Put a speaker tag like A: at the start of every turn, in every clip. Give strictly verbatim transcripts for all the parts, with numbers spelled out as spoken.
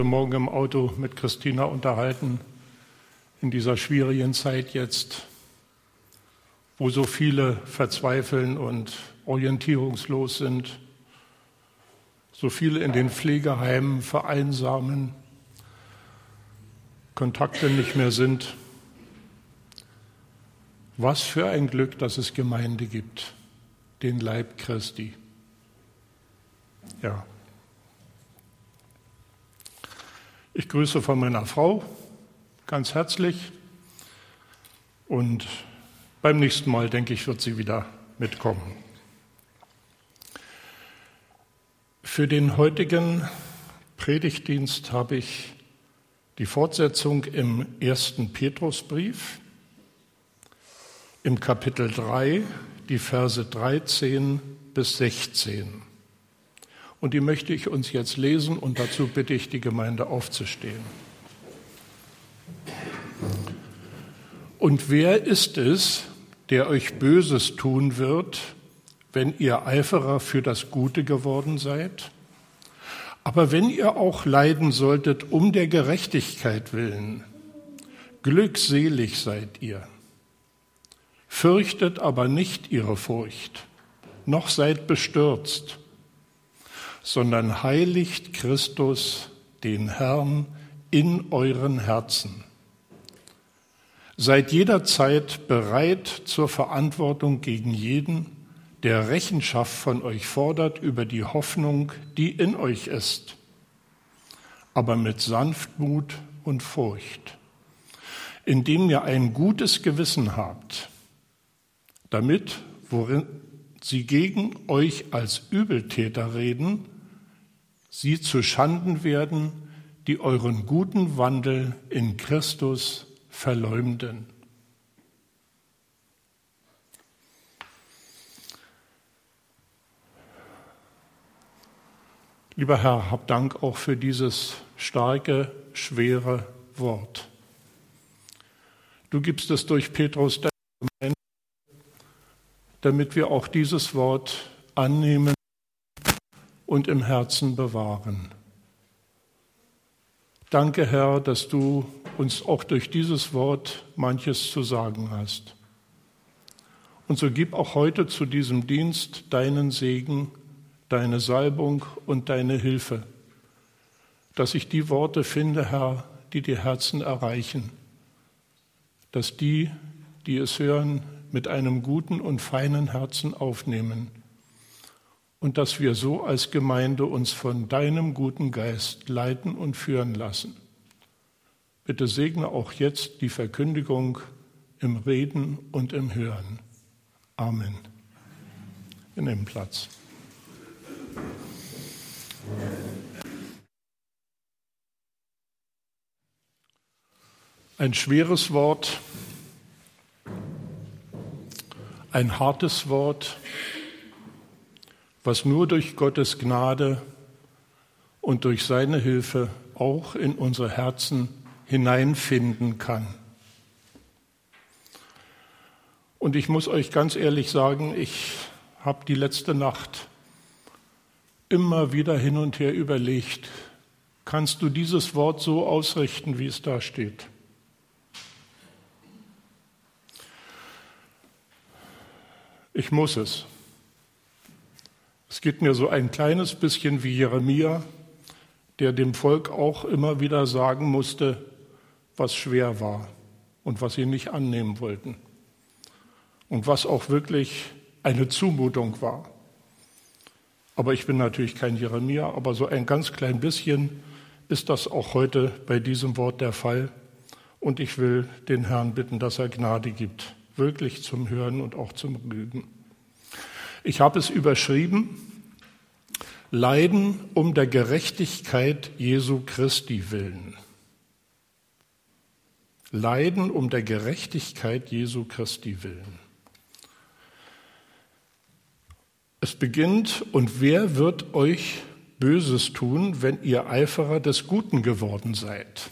A: Morgen im Auto mit Christina unterhalten, in dieser schwierigen Zeit jetzt, wo so viele verzweifeln und orientierungslos sind, so viele in den Pflegeheimen vereinsamen, Kontakte nicht mehr sind. Was für ein Glück, dass es Gemeinde gibt, den Leib Christi. Ja. Ich grüße von meiner Frau ganz herzlich und beim nächsten Mal, denke ich, wird sie wieder mitkommen. Für den heutigen Predigtdienst habe ich die Fortsetzung im ersten Petrusbrief, im Kapitel drei, die Verse dreizehn bis sechzehn. Und die möchte ich uns jetzt lesen und dazu bitte ich die Gemeinde aufzustehen. Und wer ist es, der euch Böses tun wird, wenn ihr Eiferer für das Gute geworden seid? Aber wenn ihr auch leiden solltet um der Gerechtigkeit willen, glückselig seid ihr. Fürchtet aber nicht ihre Furcht, noch seid bestürzt, sondern heiligt Christus, den Herrn, in euren Herzen. Seid jederzeit bereit zur Verantwortung gegen jeden, der Rechenschaft von euch fordert über die Hoffnung, die in euch ist, aber mit Sanftmut und Furcht, indem ihr ein gutes Gewissen habt, damit, worin sie gegen euch als Übeltäter reden, sie zu Schanden werden, die euren guten Wandel in Christus verleumden. Lieber Herr, hab Dank auch für dieses starke, schwere Wort. Du gibst es durch Petrus der Gemeinde, damit wir auch dieses Wort annehmen und im Herzen bewahren. Danke, Herr, dass du uns auch durch dieses Wort manches zu sagen hast. Und so gib auch heute zu diesem Dienst deinen Segen, deine Salbung und deine Hilfe, dass ich die Worte finde, Herr, die die Herzen erreichen, dass die, die es hören, mit einem guten und feinen Herzen aufnehmen und dass wir so als Gemeinde uns von deinem guten Geist leiten und führen lassen. Bitte segne auch jetzt die Verkündigung im Reden und im Hören. Amen. Wir nehmen Platz. Ein schweres Wort, ein hartes Wort, was nur durch Gottes Gnade und durch seine Hilfe auch in unsere Herzen hineinfinden kann. Und ich muss euch ganz ehrlich sagen, ich habe die letzte Nacht immer wieder hin und her überlegt, kannst du dieses Wort so ausrichten, wie es da steht? Ich muss es. Es geht mir so ein kleines bisschen wie Jeremia, der dem Volk auch immer wieder sagen musste, was schwer war und was sie nicht annehmen wollten und was auch wirklich eine Zumutung war. Aber ich bin natürlich kein Jeremia, aber so ein ganz klein bisschen ist das auch heute bei diesem Wort der Fall. Und ich will den Herrn bitten, dass er Gnade gibt, wirklich zum Hören und auch zum Reden. Ich habe es überschrieben, Leiden um der Gerechtigkeit Jesu Christi willen. Leiden um der Gerechtigkeit Jesu Christi willen. Es beginnt, und wer wird euch Böses tun, wenn ihr Eiferer des Guten geworden seid?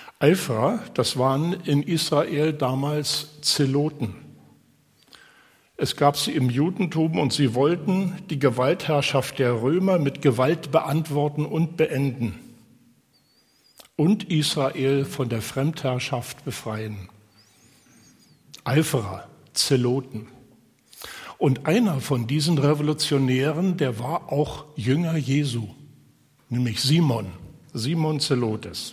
A: Eiferer, das waren in Israel damals Zeloten. Es gab sie im Judentum und sie wollten die Gewaltherrschaft der Römer mit Gewalt beantworten und beenden und Israel von der Fremdherrschaft befreien. Eiferer, Zeloten. Und einer von diesen Revolutionären, der war auch Jünger Jesu, nämlich Simon, Simon Zelotes.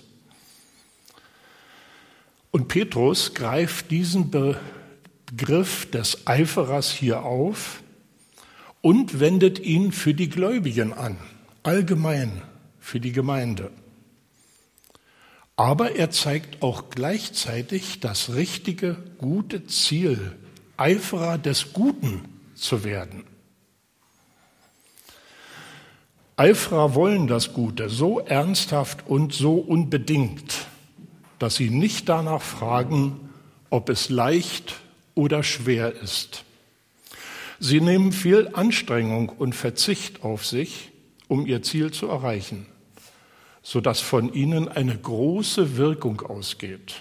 A: Und Petrus greift diesen Begriff des Eiferers hier auf und wendet ihn für die Gläubigen an, allgemein für die Gemeinde. Aber er zeigt auch gleichzeitig das richtige, gute Ziel, Eiferer des Guten zu werden. Eiferer wollen das Gute so ernsthaft und so unbedingt, dass sie nicht danach fragen, ob es leicht oder schwer ist. Sie nehmen viel Anstrengung und Verzicht auf sich, um ihr Ziel zu erreichen, sodass von ihnen eine große Wirkung ausgeht.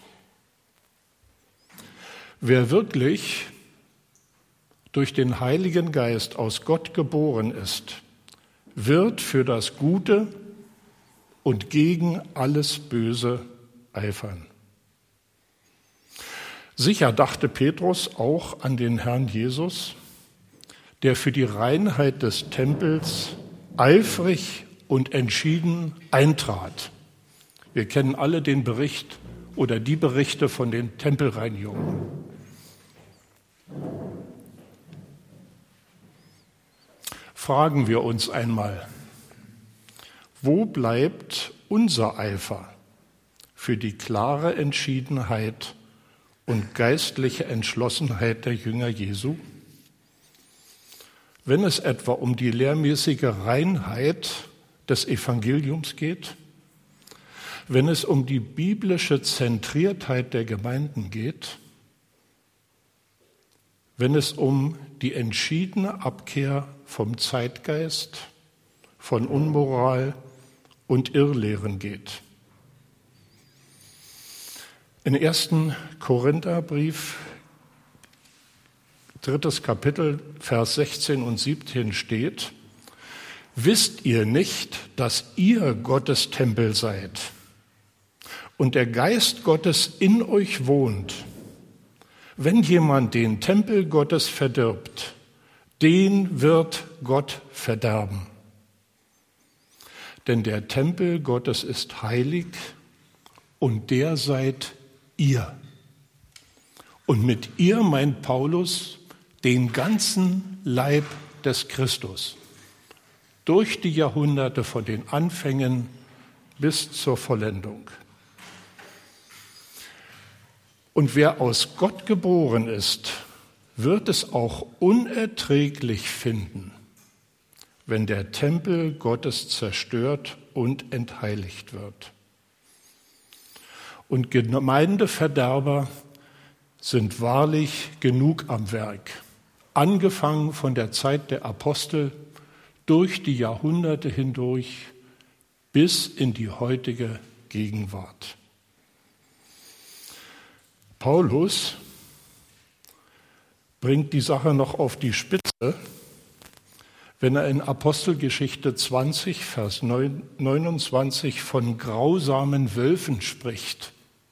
A: Wer wirklich durch den Heiligen Geist aus Gott geboren ist, wird für das Gute und gegen alles Böse eifern. Sicher dachte Petrus auch an den Herrn Jesus, der für die Reinheit des Tempels eifrig und entschieden eintrat. Wir kennen alle den Bericht oder die Berichte von den Tempelreinigungen. Fragen wir uns einmal, wo bleibt unser Eifer für die klare Entschiedenheit und geistliche Entschlossenheit der Jünger Jesu? Wenn es etwa um die lehrmäßige Reinheit des Evangeliums geht, wenn es um die biblische Zentriertheit der Gemeinden geht, wenn es um die entschiedene Abkehr vom Zeitgeist, von Unmoral und Irrlehren geht. Im ersten Korintherbrief, drittes Kapitel, Vers sechzehn und siebzehn steht: Wisst ihr nicht, dass ihr Gottes Tempel seid und der Geist Gottes in euch wohnt? Wenn jemand den Tempel Gottes verdirbt, den wird Gott verderben. Denn der Tempel Gottes ist heilig und der seid ihr. Und mit ihr meint Paulus den ganzen Leib des Christus, durch die Jahrhunderte von den Anfängen bis zur Vollendung. Und wer aus Gott geboren ist, wird es auch unerträglich finden, wenn der Tempel Gottes zerstört und entheiligt wird. Und Gemeindeverderber sind wahrlich genug am Werk, angefangen von der Zeit der Apostel durch die Jahrhunderte hindurch bis in die heutige Gegenwart. Paulus bringt die Sache noch auf die Spitze, wenn er in Apostelgeschichte zwanzig, Vers neunundzwanzig von grausamen Wölfen spricht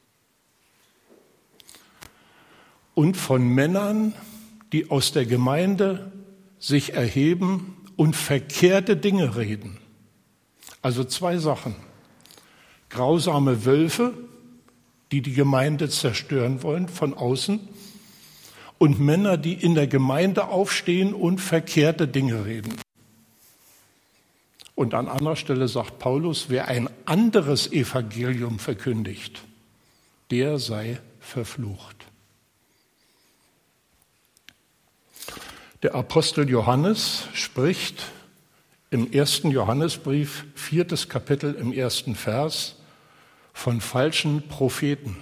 A: und von Männern, die aus der Gemeinde sich erheben und verkehrte Dinge reden. Also zwei Sachen: grausame Wölfe, die die Gemeinde zerstören wollen von außen, und Männer, die in der Gemeinde aufstehen und verkehrte Dinge reden. Und an anderer Stelle sagt Paulus, wer ein anderes Evangelium verkündigt, der sei verflucht. Der Apostel Johannes spricht im ersten Johannesbrief, viertes Kapitel im ersten Vers, von falschen Propheten.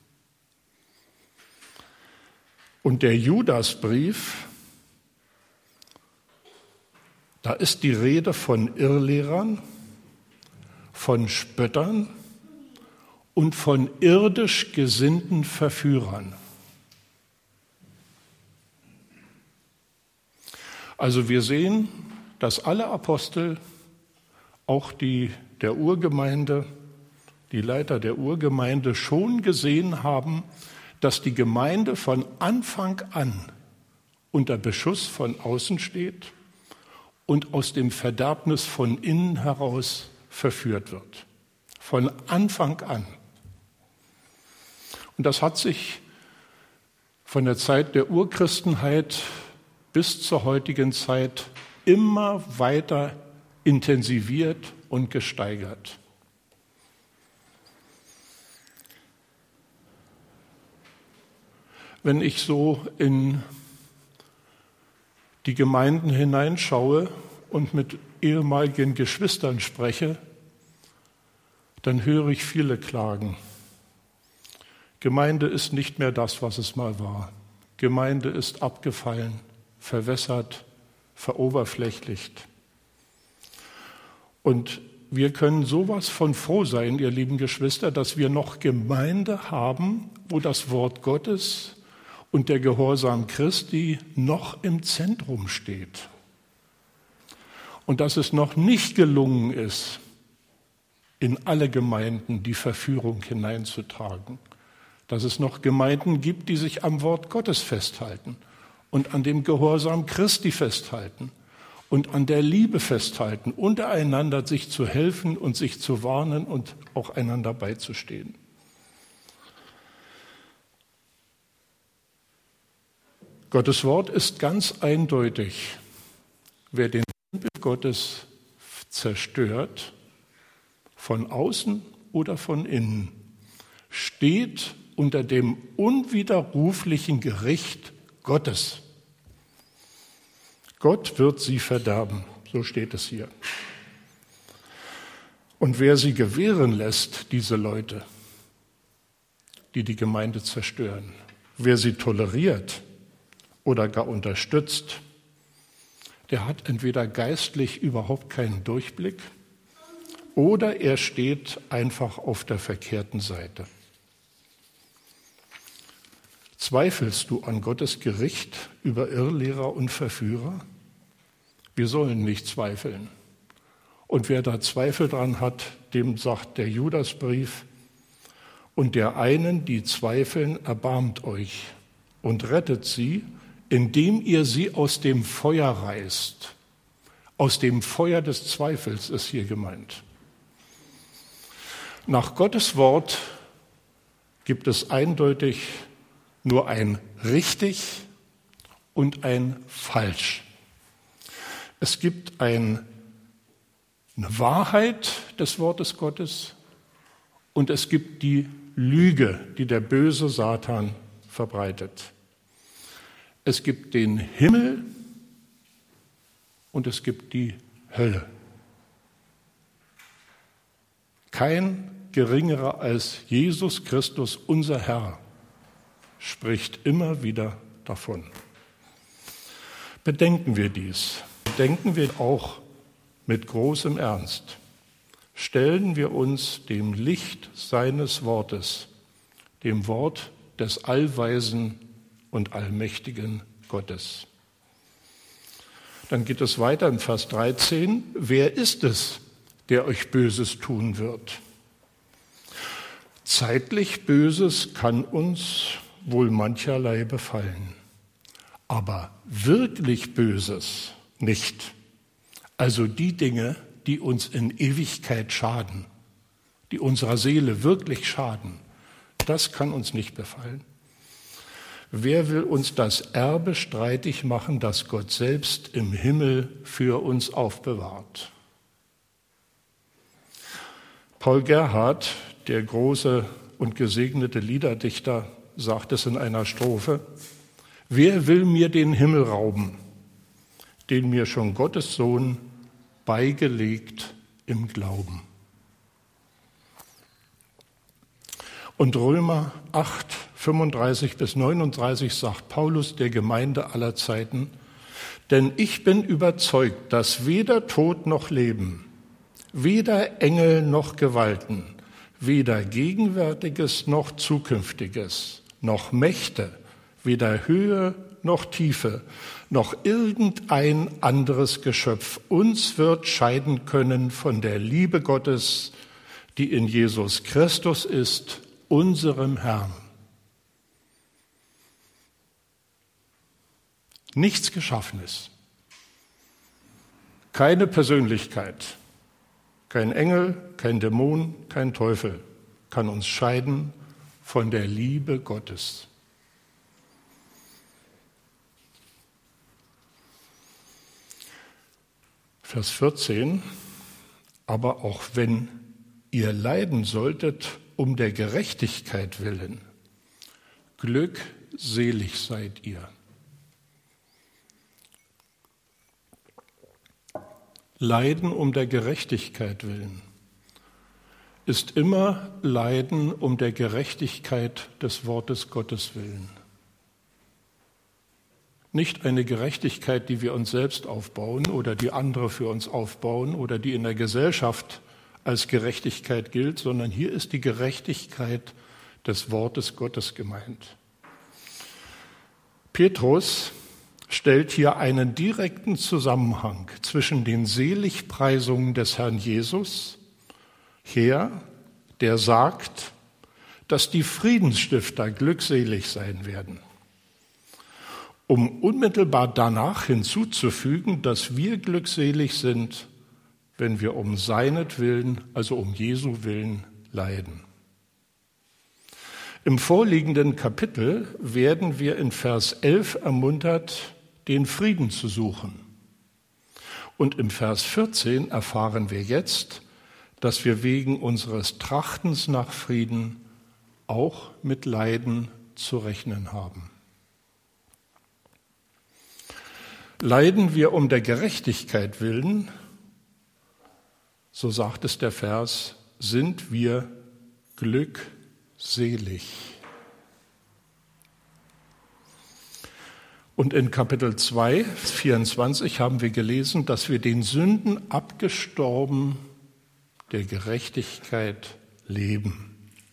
A: Und der Judasbrief, da ist die Rede von Irrlehrern, von Spöttern und von irdisch gesinnten Verführern. Also wir sehen, dass alle Apostel, auch die der Urgemeinde, die Leiter der Urgemeinde schon gesehen haben, dass die Gemeinde von Anfang an unter Beschuss von außen steht und aus dem Verderbnis von innen heraus verführt wird. Von Anfang an. Und das hat sich von der Zeit der Urchristenheit bis zur heutigen Zeit immer weiter intensiviert und gesteigert. Wenn ich so in die Gemeinden hineinschaue und mit ehemaligen Geschwistern spreche, dann höre ich viele Klagen. Gemeinde ist nicht mehr das, was es mal war. Gemeinde ist abgefallen, verwässert, veroberflächlicht. Und wir können sowas von froh sein, ihr lieben Geschwister, dass wir noch Gemeinde haben, wo das Wort Gottes und der Gehorsam Christi noch im Zentrum steht. Und dass es noch nicht gelungen ist, in alle Gemeinden die Verführung hineinzutragen. Dass es noch Gemeinden gibt, die sich am Wort Gottes festhalten und an dem Gehorsam Christi festhalten und an der Liebe festhalten, untereinander sich zu helfen und sich zu warnen und auch einander beizustehen. Gottes Wort ist ganz eindeutig. Wer den Tempel Gottes zerstört, von außen oder von innen, steht unter dem unwiderruflichen Gericht Gottes. Gott wird sie verderben, so steht es hier. Und wer sie gewähren lässt, diese Leute, die die Gemeinde zerstören, wer sie toleriert oder gar unterstützt, der hat entweder geistlich überhaupt keinen Durchblick oder er steht einfach auf der verkehrten Seite. Zweifelst du an Gottes Gericht über Irrlehrer und Verführer? Wir sollen nicht zweifeln. Und wer da Zweifel dran hat, dem sagt der Judasbrief, und der einen, die zweifeln, erbarmt euch und rettet sie, indem ihr sie aus dem Feuer reißt. Aus dem Feuer des Zweifels ist hier gemeint. Nach Gottes Wort gibt es eindeutig nur ein richtig und ein falsch. Es gibt ein, eine Wahrheit des Wortes Gottes und es gibt die Lüge, die der böse Satan verbreitet. Es gibt den Himmel und es gibt die Hölle. Kein geringerer als Jesus Christus, unser Herr, spricht immer wieder davon. Bedenken wir dies. Bedenken wir auch mit großem Ernst. Stellen wir uns dem Licht seines Wortes, dem Wort des allweisen und allmächtigen Gottes. Dann geht es weiter in Vers dreizehn. Wer ist es, der euch Böses tun wird? Zeitlich Böses kann uns wohl mancherlei befallen, aber wirklich Böses nicht. Also die Dinge, die uns in Ewigkeit schaden, die unserer Seele wirklich schaden, das kann uns nicht befallen. Wer will uns das Erbe streitig machen, das Gott selbst im Himmel für uns aufbewahrt? Paul Gerhardt, der große und gesegnete Liederdichter, sagt es in einer Strophe: Wer will mir den Himmel rauben, den mir schon Gottes Sohn beigelegt im Glauben? Und Römer acht, fünfunddreißig bis neununddreißig sagt Paulus der Gemeinde aller Zeiten: Denn ich bin überzeugt, dass weder Tod noch Leben, weder Engel noch Gewalten, weder Gegenwärtiges noch Zukünftiges, noch Mächte, weder Höhe noch Tiefe, noch irgendein anderes Geschöpf uns wird scheiden können von der Liebe Gottes, die in Jesus Christus ist, unserem Herrn. Nichts Geschaffenes, keine Persönlichkeit, kein Engel, kein Dämon, kein Teufel kann uns scheiden von der Liebe Gottes. Vers vierzehn, aber auch wenn ihr leiden solltet um der Gerechtigkeit willen, glückselig seid ihr. Leiden um der Gerechtigkeit willen ist immer Leiden um der Gerechtigkeit des Wortes Gottes willen. Nicht eine Gerechtigkeit, die wir uns selbst aufbauen oder die andere für uns aufbauen oder die in der Gesellschaft als Gerechtigkeit gilt, sondern hier ist die Gerechtigkeit des Wortes Gottes gemeint. Petrus stellt hier einen direkten Zusammenhang zwischen den Seligpreisungen des Herrn Jesus her, der sagt, dass die Friedensstifter glückselig sein werden, um unmittelbar danach hinzuzufügen, dass wir glückselig sind, wenn wir um seinetwillen, also um Jesu Willen, leiden. Im vorliegenden Kapitel werden wir in Vers elf ermuntert, den Frieden zu suchen. Und im Vers vierzehn erfahren wir jetzt, dass wir wegen unseres Trachtens nach Frieden auch mit Leiden zu rechnen haben. Leiden wir um der Gerechtigkeit willen, so sagt es der Vers, sind wir glückselig. Und in Kapitel zwei, vierundzwanzig haben wir gelesen, dass wir den Sünden abgestorben der Gerechtigkeit leben.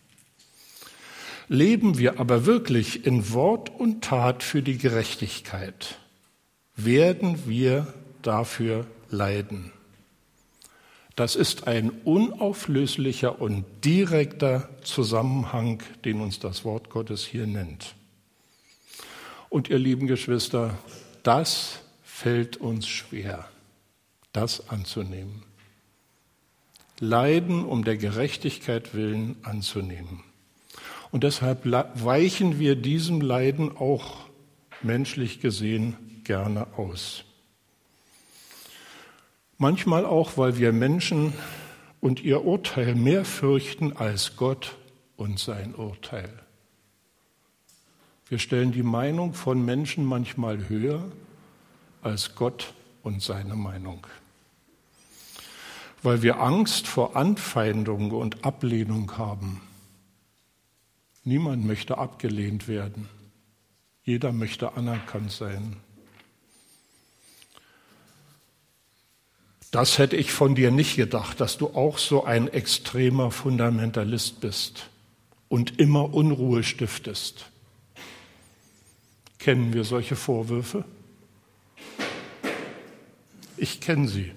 A: Leben wir aber wirklich in Wort und Tat für die Gerechtigkeit, werden wir dafür leiden. Das ist ein unauflöslicher und direkter Zusammenhang, den uns das Wort Gottes hier nennt. Und ihr lieben Geschwister, das fällt uns schwer, das anzunehmen. Leiden um der Gerechtigkeit willen anzunehmen. Und deshalb weichen wir diesem Leiden auch menschlich gesehen gerne aus. Manchmal auch, weil wir Menschen und ihr Urteil mehr fürchten als Gott und sein Urteil. Wir stellen die Meinung von Menschen manchmal höher als Gott und seine Meinung. Weil wir Angst vor Anfeindung und Ablehnung haben. Niemand möchte abgelehnt werden. Jeder möchte anerkannt sein. Das hätte ich von dir nicht gedacht, dass du auch so ein extremer Fundamentalist bist und immer Unruhe stiftest. Kennen wir solche Vorwürfe? Ich kenne sie.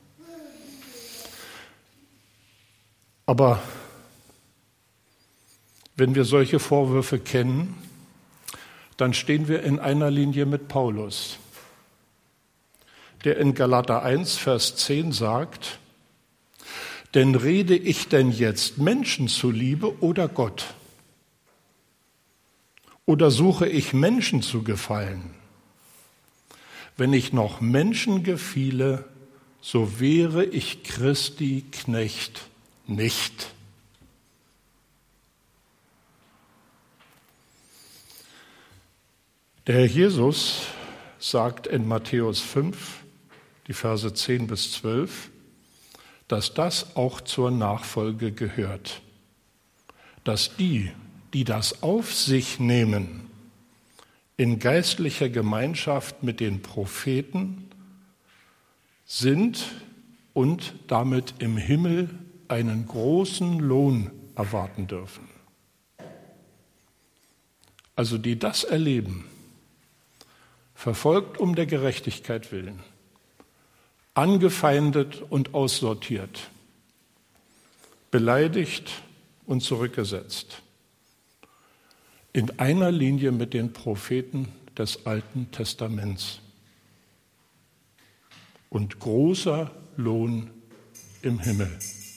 A: Aber wenn wir solche Vorwürfe kennen, dann stehen wir in einer Linie mit Paulus, der in Galater eins, Vers zehn sagt, denn rede ich denn jetzt Menschen zuliebe oder Gott? Oder suche ich Menschen zu gefallen? Wenn ich noch Menschen gefiele, so wäre ich Christi Knecht nicht. Der Herr Jesus sagt in Matthäus fünf, die Verse zehn bis zwölf, dass das auch zur Nachfolge gehört. Dass die, die das auf sich nehmen, in geistlicher Gemeinschaft mit den Propheten sind und damit im Himmel einen großen Lohn erwarten dürfen. Also die das erleben, verfolgt um der Gerechtigkeit willen, angefeindet und aussortiert, beleidigt und zurückgesetzt. In einer Linie mit den Propheten des Alten Testaments. Und großer Lohn im Himmel.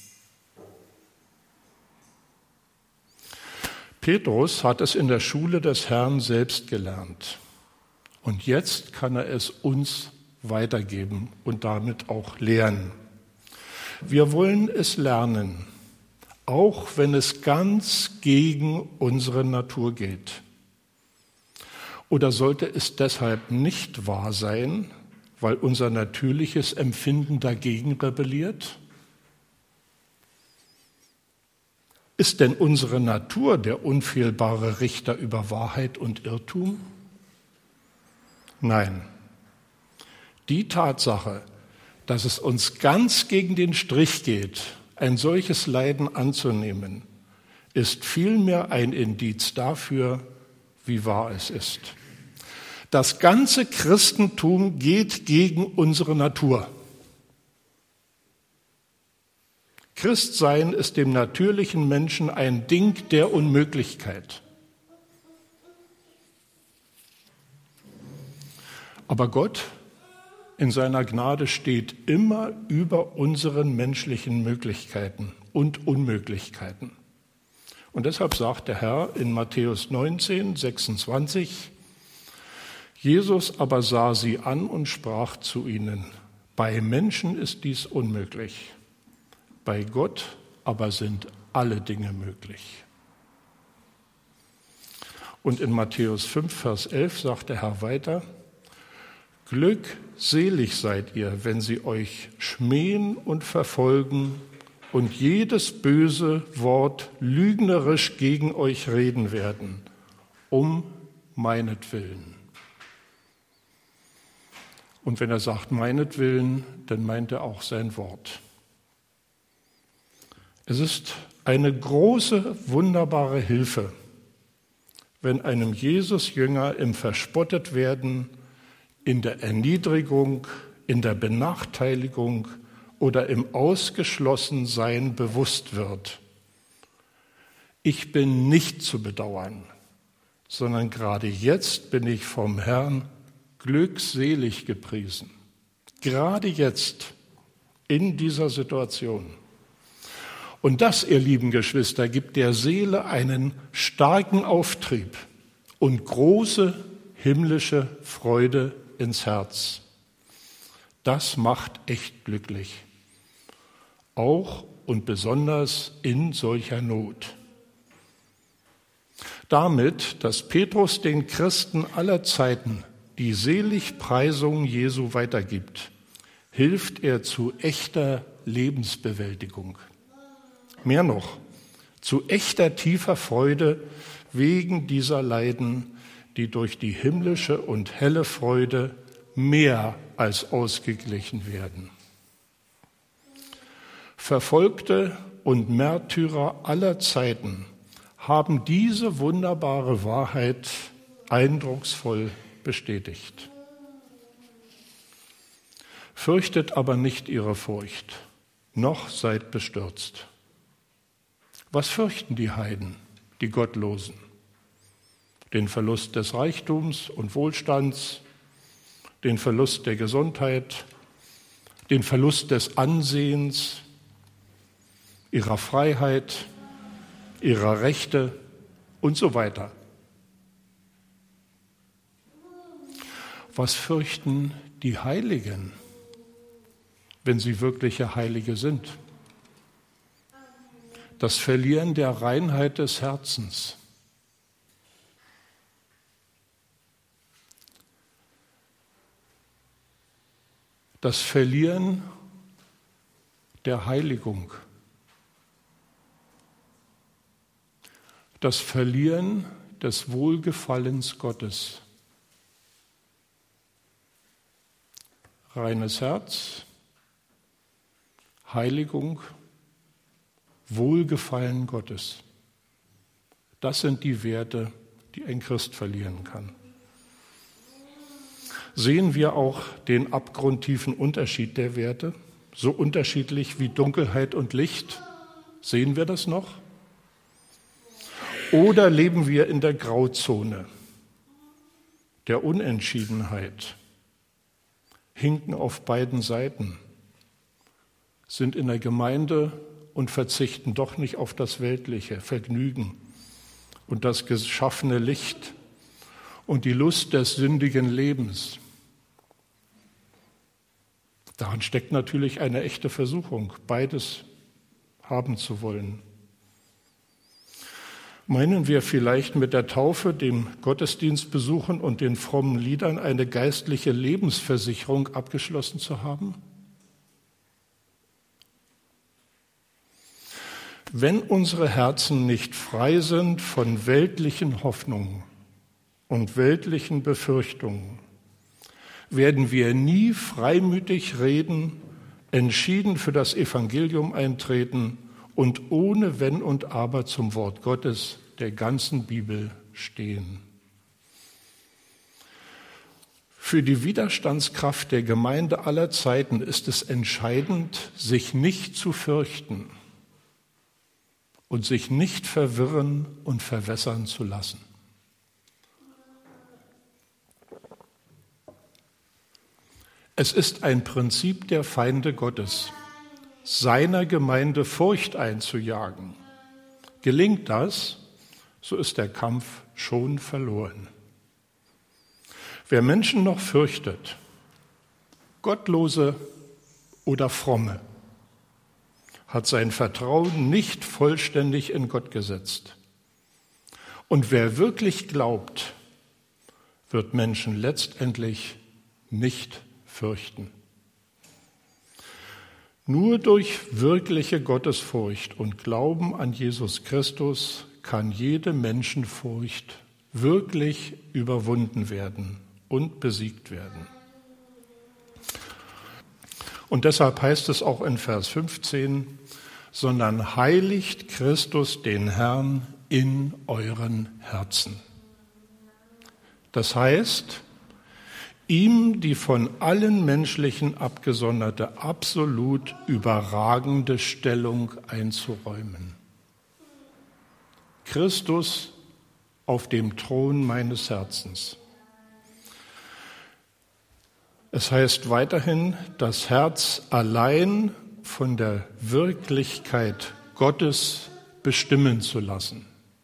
A: Petrus hat es in der Schule des Herrn selbst gelernt. Und jetzt kann er es uns weitergeben und damit auch lehren. Wir wollen es lernen, auch wenn es ganz gegen unsere Natur geht. Oder sollte es deshalb nicht wahr sein, weil unser natürliches Empfinden dagegen rebelliert? Ist denn unsere Natur der unfehlbare Richter über Wahrheit und Irrtum? Nein. Die Tatsache, dass es uns ganz gegen den Strich geht, ein solches Leiden anzunehmen, ist vielmehr ein Indiz dafür, wie wahr es ist. Das ganze Christentum geht gegen unsere Natur. Christsein ist dem natürlichen Menschen ein Ding der Unmöglichkeit. Aber Gott in seiner Gnade steht immer über unseren menschlichen Möglichkeiten und Unmöglichkeiten. Und deshalb sagt der Herr in Matthäus neunzehn, sechsundzwanzig, Jesus aber sah sie an und sprach zu ihnen, bei Menschen ist dies unmöglich, bei Gott aber sind alle Dinge möglich. Und in Matthäus fünf, Vers elf sagt der Herr weiter, glückselig seid ihr, wenn sie euch schmähen und verfolgen und jedes böse Wort lügnerisch gegen euch reden werden, um meinetwillen. Und wenn er sagt meinetwillen, dann meint er auch sein Wort. Es ist eine große, wunderbare Hilfe, wenn einem Jesus-Jünger im Verspottetwerden, in der Erniedrigung, in der Benachteiligung oder im Ausgeschlossensein bewusst wird. Ich bin nicht zu bedauern, sondern gerade jetzt bin ich vom Herrn glückselig gepriesen. Gerade jetzt, in dieser Situation. Und das, ihr lieben Geschwister, gibt der Seele einen starken Auftrieb und große himmlische Freude ins Herz. Das macht echt glücklich. Auch und besonders in solcher Not. Damit, dass Petrus den Christen aller Zeiten die Seligpreisung Jesu weitergibt, hilft er zu echter Lebensbewältigung. Mehr noch, zu echter tiefer Freude wegen dieser Leiden, die durch die himmlische und helle Freude mehr als ausgeglichen werden. Verfolgte und Märtyrer aller Zeiten haben diese wunderbare Wahrheit eindrucksvoll bestätigt. Fürchtet aber nicht ihre Furcht, noch seid bestürzt. Was fürchten die Heiden, die Gottlosen? Den Verlust des Reichtums und Wohlstands, den Verlust der Gesundheit, den Verlust des Ansehens, ihrer Freiheit, ihrer Rechte und so weiter. Was fürchten die Heiligen, wenn sie wirkliche Heilige sind? Das Verlieren der Reinheit des Herzens. Das Verlieren der Heiligung. Das Verlieren des Wohlgefallens Gottes. Reines Herz, Heiligung, Wohlgefallen Gottes. Das sind die Werte, die ein Christ verlieren kann. Sehen wir auch den abgrundtiefen Unterschied der Werte? So unterschiedlich wie Dunkelheit und Licht? Sehen wir das noch? Oder leben wir in der Grauzone der Unentschiedenheit, hinken auf beiden Seiten, sind in der Gemeinde und verzichten doch nicht auf das weltliche Vergnügen und das geschaffene Licht und die Lust des sündigen Lebens? Daran steckt natürlich eine echte Versuchung, beides haben zu wollen. Meinen wir vielleicht mit der Taufe, dem Gottesdienstbesuchen und den frommen Liedern eine geistliche Lebensversicherung abgeschlossen zu haben? Wenn unsere Herzen nicht frei sind von weltlichen Hoffnungen und weltlichen Befürchtungen, werden wir nie freimütig reden, entschieden für das Evangelium eintreten und ohne Wenn und Aber zum Wort Gottes der ganzen Bibel stehen. Für die Widerstandskraft der Gemeinde aller Zeiten ist es entscheidend, sich nicht zu fürchten und sich nicht verwirren und verwässern zu lassen. Es ist ein Prinzip der Feinde Gottes, seiner Gemeinde Furcht einzujagen. Gelingt das, so ist der Kampf schon verloren. Wer Menschen noch fürchtet, Gottlose oder Fromme, hat sein Vertrauen nicht vollständig in Gott gesetzt. Und wer wirklich glaubt, wird Menschen letztendlich nicht fürchten. Nur durch wirkliche Gottesfurcht und Glauben an Jesus Christus kann jede Menschenfurcht wirklich überwunden werden und besiegt werden. Und deshalb heißt es auch in Vers fünfzehn, sondern heiligt Christus den Herrn in euren Herzen. Das heißt, ihm die von allen Menschlichen abgesonderte, absolut überragende Stellung einzuräumen. Christus auf dem Thron meines Herzens. Es heißt weiterhin, das Herz allein von der Wirklichkeit Gottes bestimmen zu lassen.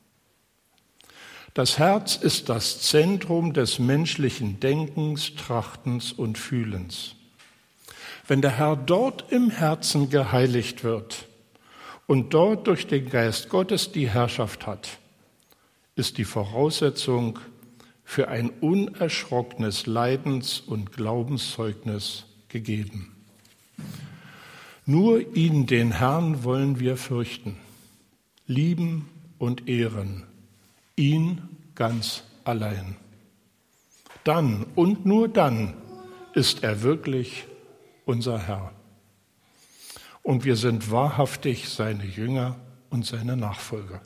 A: Das Herz ist das Zentrum des menschlichen Denkens, Trachtens und Fühlens. Wenn der Herr dort im Herzen geheiligt wird und dort durch den Geist Gottes die Herrschaft hat, ist die Voraussetzung für ein unerschrockenes Leidens- und Glaubenszeugnis gegeben. Nur ihn, den Herrn, wollen wir fürchten, lieben und ehren. Ihn ganz allein. Dann und nur dann ist er wirklich unser Herr. Und wir sind wahrhaftig seine Jünger und seine Nachfolger.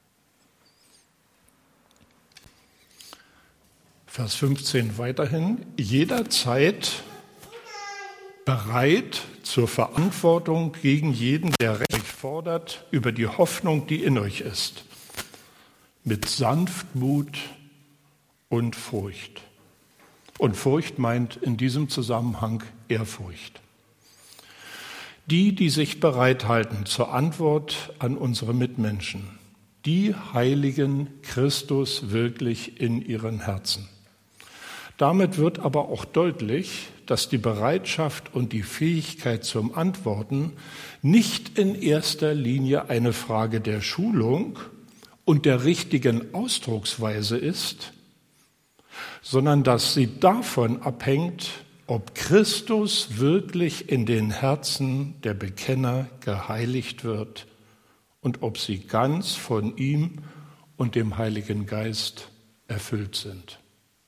A: Vers fünfzehn weiterhin, jederzeit bereit zur Verantwortung gegen jeden, der Recht fordert, über die Hoffnung, die in euch ist. Mit Sanftmut und Furcht. Und Furcht meint in diesem Zusammenhang Ehrfurcht. Die, die sich bereithalten zur Antwort an unsere Mitmenschen, die heiligen Christus wirklich in ihren Herzen. Damit wird aber auch deutlich, dass die Bereitschaft und die Fähigkeit zum Antworten nicht in erster Linie eine Frage der Schulung und der richtigen Ausdrucksweise ist, sondern dass sie davon abhängt, ob Christus wirklich in den Herzen der Bekenner geheiligt wird und ob sie ganz von ihm und dem Heiligen Geist erfüllt sind.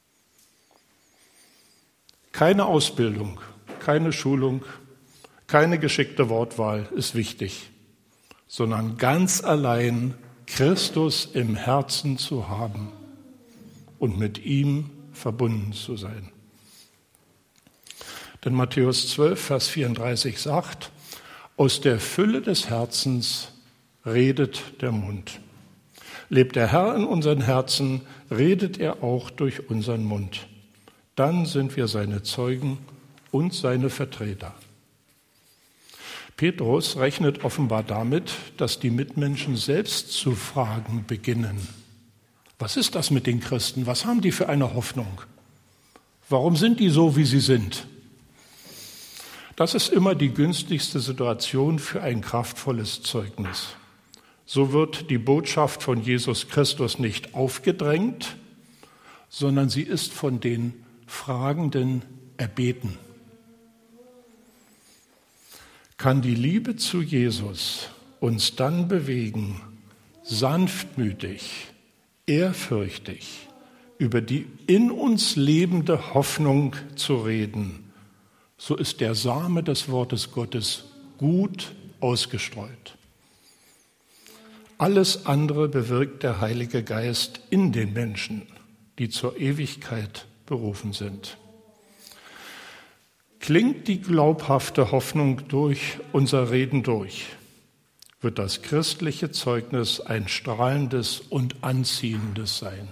A: Keine Ausbildung, keine Schulung, keine geschickte Wortwahl ist wichtig, sondern ganz allein Christus im Herzen zu haben und mit ihm verbunden zu sein. Denn Matthäus zwölf, Vers vierunddreißig sagt, aus der Fülle des Herzens redet der Mund. Lebt der Herr in unseren Herzen, redet er auch durch unseren Mund. Dann sind wir seine Zeugen und seine Vertreter. Petrus rechnet offenbar damit, dass die Mitmenschen selbst zu fragen beginnen. Was ist das mit den Christen? Was haben die für eine Hoffnung? Warum sind die so, wie sie sind? Das ist immer die günstigste Situation für ein kraftvolles Zeugnis. So wird die Botschaft von Jesus Christus nicht aufgedrängt, sondern sie ist von den Fragenden erbeten. Kann die Liebe zu Jesus uns dann bewegen, sanftmütig, ehrfürchtig über die in uns lebende Hoffnung zu reden, so ist der Same des Wortes Gottes gut ausgestreut. Alles andere bewirkt der Heilige Geist in den Menschen, die zur Ewigkeit berufen sind. Klingt die glaubhafte Hoffnung durch unser Reden durch, wird das christliche Zeugnis ein strahlendes und anziehendes sein.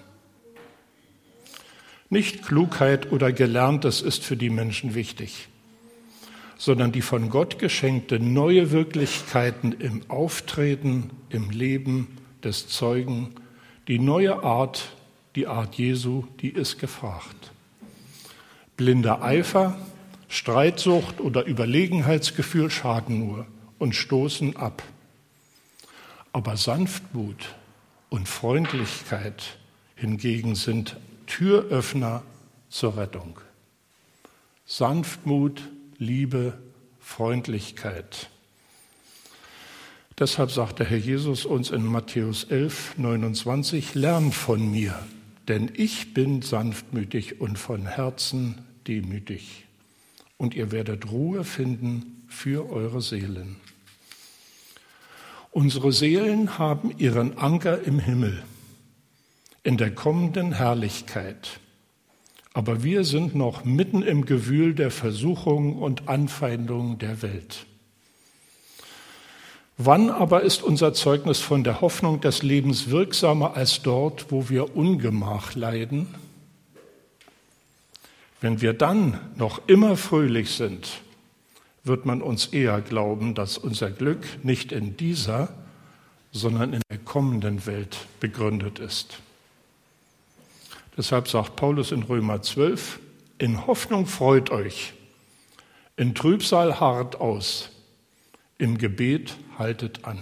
A: Nicht Klugheit oder Gelerntes ist für die Menschen wichtig, sondern die von Gott geschenkte neue Wirklichkeiten im Auftreten, im Leben des Zeugen, die neue Art, die Art Jesu, die ist gefragt. Blinder Eifer, Streitsucht oder Überlegenheitsgefühl schaden nur und stoßen ab. Aber Sanftmut und Freundlichkeit hingegen sind Türöffner zur Rettung. Sanftmut, Liebe, Freundlichkeit. Deshalb sagt der Herr Jesus uns in Matthäus elf, neunundzwanzig, lernt von mir, denn ich bin sanftmütig und von Herzen demütig. Und ihr werdet Ruhe finden für eure Seelen. Unsere Seelen haben ihren Anker im Himmel, in der kommenden Herrlichkeit. Aber wir sind noch mitten im Gewühl der Versuchung und Anfeindung der Welt. Wann aber ist unser Zeugnis von der Hoffnung des Lebens wirksamer als dort, wo wir Ungemach leiden? Wenn wir dann noch immer fröhlich sind, wird man uns eher glauben, dass unser Glück nicht in dieser, sondern in der kommenden Welt begründet ist. Deshalb sagt Paulus in Römer zwölf, in Hoffnung freut euch, in Trübsal harrt aus, im Gebet haltet an.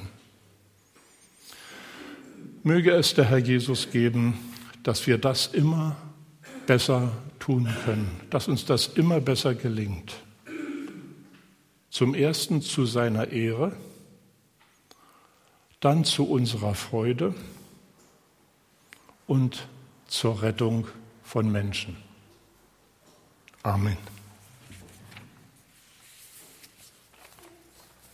A: Möge es der Herr Jesus geben, dass wir das immer besser tun können, dass uns das immer besser gelingt. Zum Ersten zu seiner Ehre, dann zu unserer Freude und zur Rettung von Menschen. Amen.